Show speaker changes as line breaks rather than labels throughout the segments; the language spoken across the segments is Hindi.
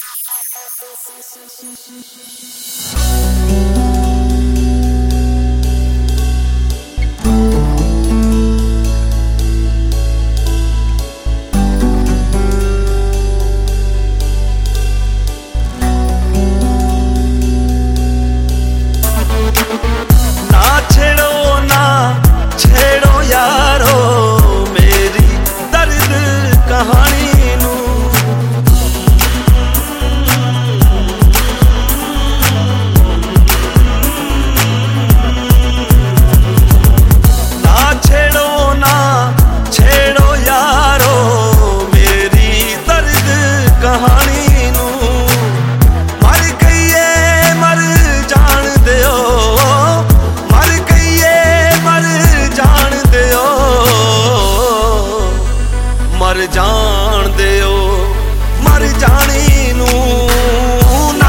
मर जान दियो मर जानी नू ना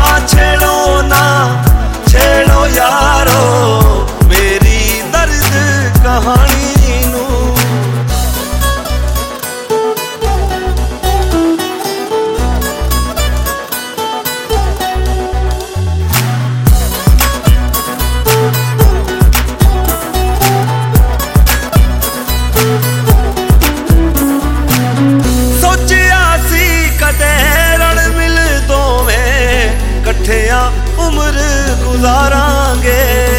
छेड़ो यारो मेरी दर्द कहानी नू। उम्र गुजारांगे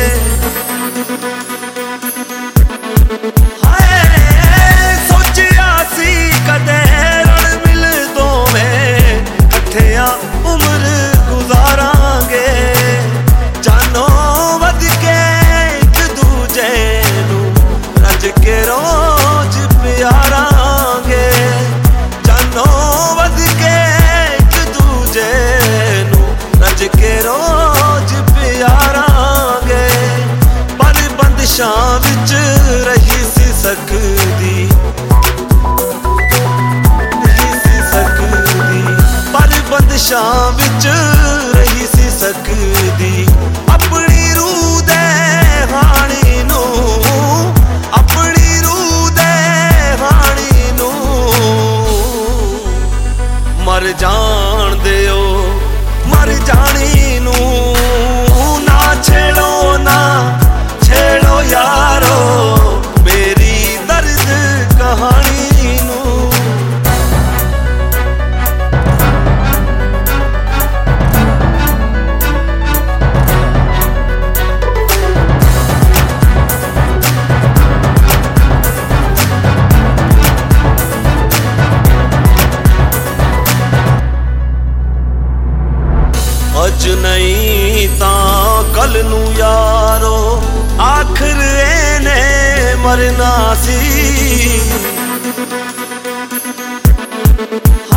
हाय सोचिया सी कदे रल मिल दोवें कट्ठियां उम्र गुजारांगे जानो वध के एक दूजे नू रज के रोज प्यारांगे जानो वध के एक दूजे नू रज के रोज प्यारांगे पर बंदिशां विच रही सी सकदी पर बंदिशां विच रही सी सकदी अपनी रूह दे हानी नू अपनी रूह दे हानी नू मर जान दियो मर जानी नू ना छेड़ो यारो मेरी दर्द कहानी नू। अज नहीं तां कल नू यारो आखिर एने मरना सी।